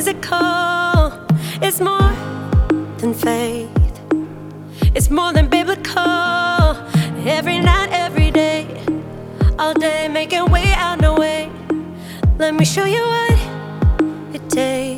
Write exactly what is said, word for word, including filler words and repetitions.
physical. It's more than faith. It's more than biblical. Every night, every day, all day, making way out no way. Let me show you what it takes.